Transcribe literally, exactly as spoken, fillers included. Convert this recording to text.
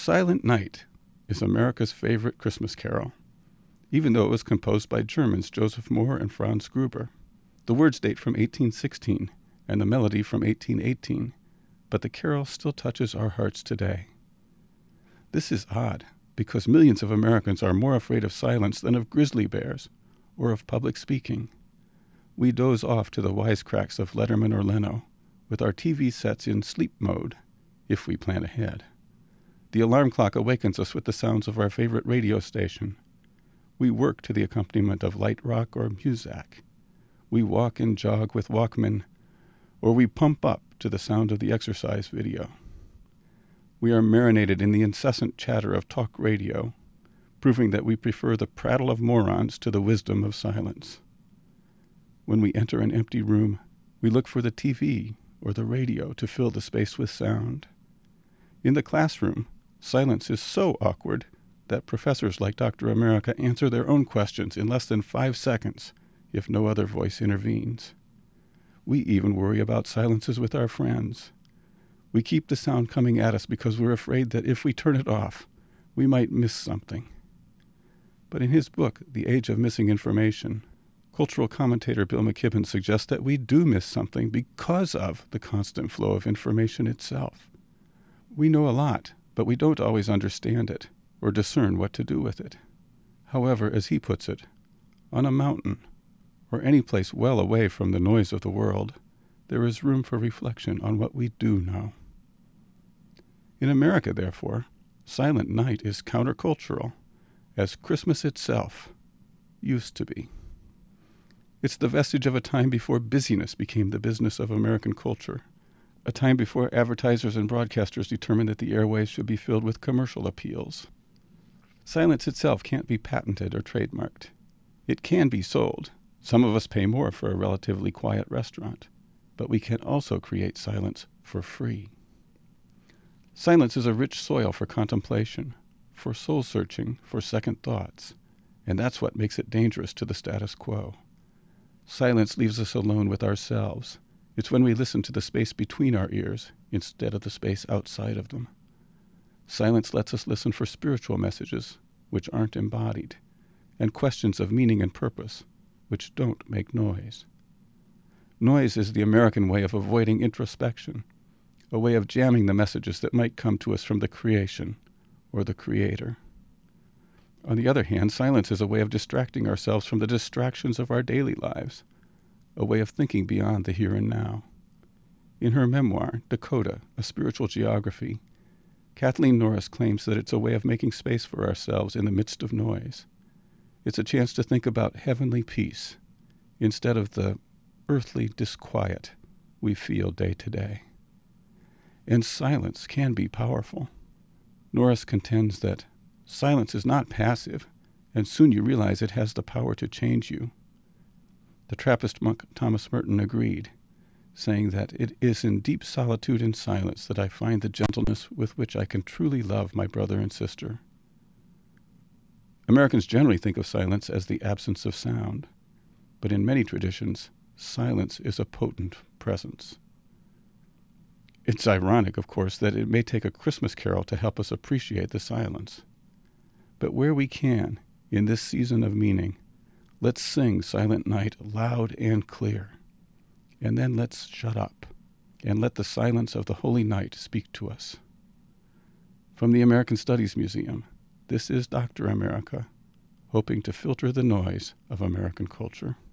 Silent Night is America's favorite Christmas carol, even though it was composed by Germans Joseph Mohr and Franz Gruber. The words date from eighteen sixteen and the melody from eighteen eighteen, but the carol still touches our hearts today. This is odd, because millions of Americans are more afraid of silence than of grizzly bears or of public speaking. We doze off to the wisecracks of Letterman or Leno, with our T V sets in sleep mode, if we plan ahead. The alarm clock awakens us with the sounds of our favorite radio station. We work to the accompaniment of light rock or Muzak. We walk and jog with Walkman, or we pump up to the sound of the exercise video. We are marinated in the incessant chatter of talk radio, proving that we prefer the prattle of morons to the wisdom of silence. When we enter an empty room, we look for the T V or the radio to fill the space with sound. In the classroom, silence is so awkward that professors like Doctor America answer their own questions in less than five seconds if no other voice intervenes. We even worry about silences with our friends. We keep the sound coming at us because we're afraid that if we turn it off, we might miss something. But in his book, The Age of Missing Information, cultural commentator Bill McKibben suggests that we do miss something because of the constant flow of information itself. We know a lot, but we don't always understand it or discern what to do with it. However, as he puts it, on a mountain, or any place well away from the noise of the world, there is room for reflection on what we do know. In America, therefore, Silent Night is countercultural, as Christmas itself used to be. It's the vestige of a time before busyness became the business of American culture, a time before advertisers and broadcasters determined that the airwaves should be filled with commercial appeals. Silence itself can't be patented or trademarked. It can be sold. Some of us pay more for a relatively quiet restaurant, but we can also create silence for free. Silence is a rich soil for contemplation, for soul-searching, for second thoughts, and that's what makes it dangerous to the status quo. Silence leaves us alone with ourselves. It's when we listen to the space between our ears instead of the space outside of them. Silence lets us listen for spiritual messages, which aren't embodied, and questions of meaning and purpose, which don't make noise. Noise is the American way of avoiding introspection, a way of jamming the messages that might come to us from the creation or the Creator. On the other hand, silence is a way of distracting ourselves from the distractions of our daily lives, a way of thinking beyond the here and now. In her memoir, Dakota, A Spiritual Geography, Kathleen Norris claims that it's a way of making space for ourselves in the midst of noise. It's a chance to think about heavenly peace instead of the earthly disquiet we feel day to day. And silence can be powerful. Norris contends that silence is not passive, and soon you realize it has the power to change you. The Trappist monk Thomas Merton agreed, saying that it is in deep solitude and silence that I find the gentleness with which I can truly love my brother and sister. Americans generally think of silence as the absence of sound, but in many traditions, silence is a potent presence. It's ironic, of course, that it may take a Christmas carol to help us appreciate the silence. But where we can, in this season of meaning, let's sing Silent Night loud and clear. And then let's shut up and let the silence of the holy night speak to us. From the American Studies Museum, this is Doctor America, hoping to filter the noise of American culture.